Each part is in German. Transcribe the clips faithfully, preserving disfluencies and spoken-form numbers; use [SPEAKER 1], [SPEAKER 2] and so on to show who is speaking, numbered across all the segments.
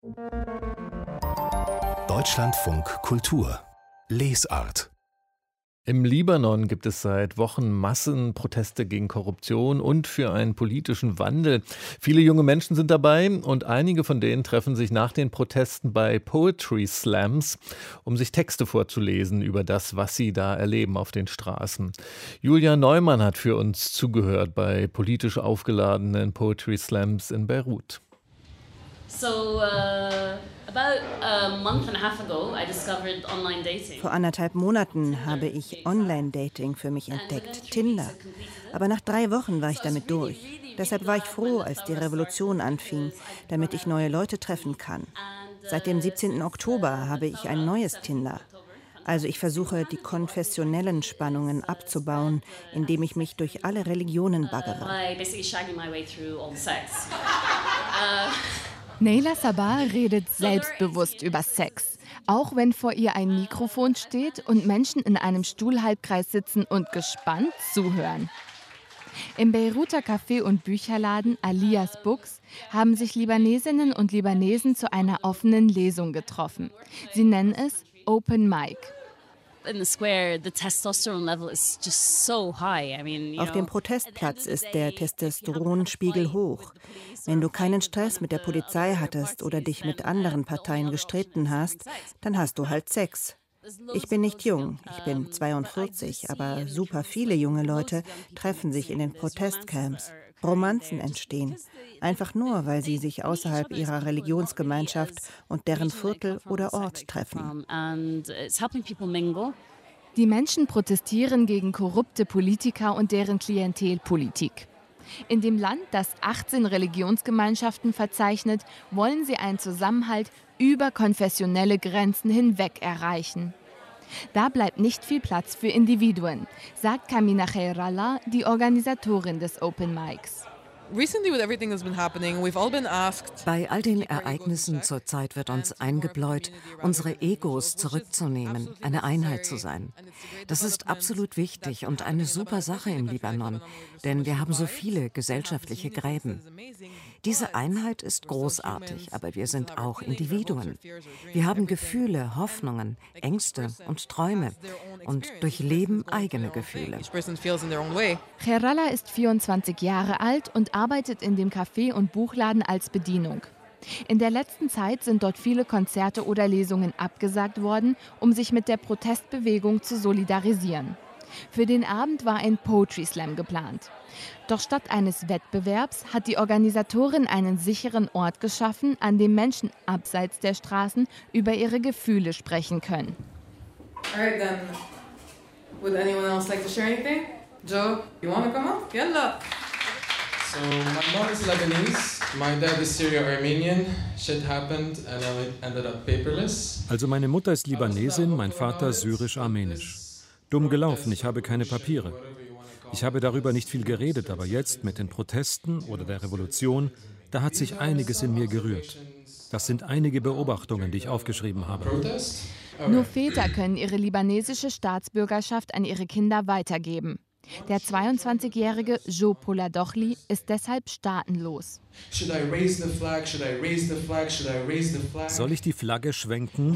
[SPEAKER 1] Deutschlandfunk Kultur Lesart.
[SPEAKER 2] Im Libanon gibt es seit Wochen Massenproteste gegen Korruption und für einen politischen Wandel. Viele junge Menschen sind dabei und einige von denen treffen sich nach den Protesten bei Poetry Slams, um sich Texte vorzulesen über das, was sie da erleben auf den Straßen. Julia Neumann hat für uns zugehört bei politisch aufgeladenen Poetry Slams in Beirut.
[SPEAKER 3] So, uh, about a month and a half ago, I discovered online dating.
[SPEAKER 4] Vor anderthalb Monaten habe ich Online-Dating für mich entdeckt, Tinder. Aber nach drei Wochen war ich damit durch. Deshalb war ich froh, als die Revolution anfing, damit ich neue Leute treffen kann. Seit dem siebzehnten Oktober habe ich ein neues Tinder. Also ich versuche, die konfessionellen Spannungen abzubauen, indem ich mich durch alle Religionen baggere.
[SPEAKER 5] Neyla Sabah redet selbstbewusst über Sex, auch wenn vor ihr ein Mikrofon steht und Menschen in einem Stuhlhalbkreis sitzen und gespannt zuhören. Im Beiruter Café- und Bücherladen Alias Books haben sich Libanesinnen und Libanesen zu einer offenen Lesung getroffen. Sie nennen es Open Mic.
[SPEAKER 4] Auf dem Protestplatz ist der Testosteronspiegel hoch. Wenn du keinen Stress mit der Polizei hattest oder dich mit anderen Parteien gestritten hast, dann hast du halt Sex. Ich bin nicht jung, ich bin zweiundvierzig, aber super viele junge Leute treffen sich in den Protestcamps. Romanzen entstehen, einfach nur, weil sie sich außerhalb ihrer Religionsgemeinschaft und deren Viertel oder Ort treffen.
[SPEAKER 5] Die Menschen protestieren gegen korrupte Politiker und deren Klientelpolitik. In dem Land, das achtzehn Religionsgemeinschaften verzeichnet, wollen sie einen Zusammenhalt über konfessionelle Grenzen hinweg erreichen. Da bleibt nicht viel Platz für Individuen, sagt Kamina Khairallah, die Organisatorin des Open Mics.
[SPEAKER 6] Bei all den Ereignissen zur Zeit wird uns eingebläut, unsere Egos zurückzunehmen, eine Einheit zu sein. Das ist absolut wichtig und eine super Sache im Libanon, denn wir haben so viele gesellschaftliche Gräben. Diese Einheit ist großartig, aber wir sind auch Individuen. Wir haben Gefühle, Hoffnungen, Ängste und Träume und durchleben eigene Gefühle.
[SPEAKER 5] Khairallah ist vierundzwanzig Jahre alt und arbeitet in dem Café und Buchladen als Bedienung. In der letzten Zeit sind dort viele Konzerte oder Lesungen abgesagt worden, um sich mit der Protestbewegung zu solidarisieren. Für den Abend war ein Poetry Slam geplant. Doch statt eines Wettbewerbs hat die Organisatorin einen sicheren Ort geschaffen, an dem Menschen abseits der Straßen über ihre Gefühle sprechen können.
[SPEAKER 7] Alright then. Would anyone else like to share anything? Joe, you want to come up? Yalla.
[SPEAKER 8] So my mom is Lebanese, my dad is Syro-Armenian. Shit happened and I ended up paperless.
[SPEAKER 9] Also meine Mutter ist Libanesin, mein Vater syrisch-armenisch. Dumm gelaufen, ich habe keine Papiere. Ich habe darüber nicht viel geredet, aber jetzt mit den Protesten oder der Revolution, da hat sich einiges in mir gerührt. Das sind einige Beobachtungen, die ich aufgeschrieben habe.
[SPEAKER 5] Nur Väter können ihre libanesische Staatsbürgerschaft an ihre Kinder weitergeben. Der zweiundzwanzigjährige Joe Poladochli ist deshalb staatenlos.
[SPEAKER 9] Soll ich die Flagge schwenken?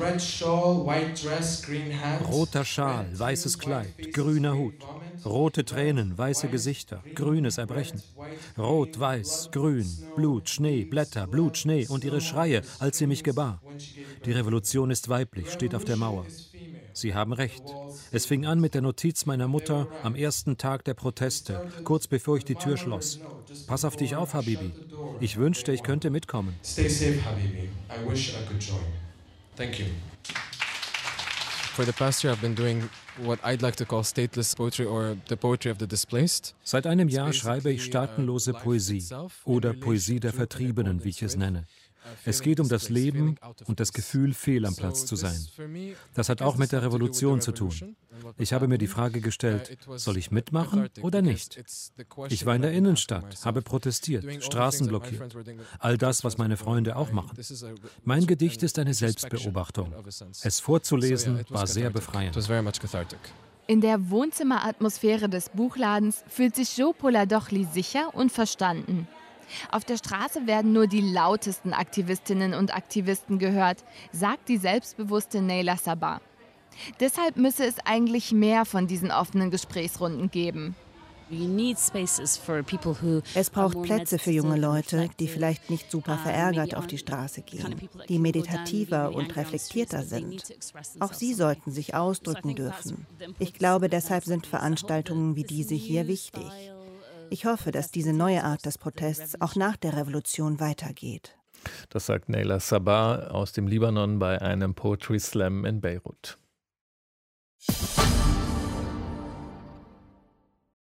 [SPEAKER 9] Roter Schal, weißes Kleid, grüner Hut. Rote Tränen, weiße Gesichter, grünes Erbrechen. Rot, weiß, grün, Blut, Schnee, Blätter, Blut, Schnee und ihre Schreie, als sie mich gebar. Die Revolution ist weiblich, steht auf der Mauer. Sie haben recht. Es fing an mit der Notiz meiner Mutter am ersten Tag der Proteste, kurz bevor ich die Tür schloss. Pass auf dich auf, Habibi. Ich wünschte, ich könnte mitkommen.
[SPEAKER 8] Stay safe, Habibi. I wish I could join. Thank you.
[SPEAKER 10] For the past year I've been doing what I'd like to call stateless poetry or the poetry of the displaced.
[SPEAKER 9] Seit einem Jahr schreibe ich staatenlose Poesie oder Poesie der Vertriebenen, wie ich es nenne. Es geht um das Leben und das Gefühl, fehl am Platz zu sein. Das hat auch mit der Revolution zu tun. Ich habe mir die Frage gestellt, soll ich mitmachen oder nicht? Ich war in der Innenstadt, habe protestiert, Straßen blockiert. All das, was meine Freunde auch machen. Mein Gedicht ist eine Selbstbeobachtung. Es vorzulesen war sehr befreiend.
[SPEAKER 5] In der Wohnzimmeratmosphäre des Buchladens fühlt sich Joe Poladochli sicher und verstanden. Auf der Straße werden nur die lautesten Aktivistinnen und Aktivisten gehört, sagt die selbstbewusste Nayla Sabah. Deshalb müsse es eigentlich mehr von diesen offenen Gesprächsrunden geben.
[SPEAKER 4] Es braucht Plätze für junge Leute, die vielleicht nicht super verärgert auf die Straße gehen, die meditativer und reflektierter sind. Auch sie sollten sich ausdrücken dürfen. Ich glaube, deshalb sind Veranstaltungen wie diese hier wichtig. Ich hoffe, dass diese neue Art des Protests auch nach der Revolution weitergeht.
[SPEAKER 2] Das sagt Nayla Sabah aus dem Libanon bei einem Poetry Slam in Beirut.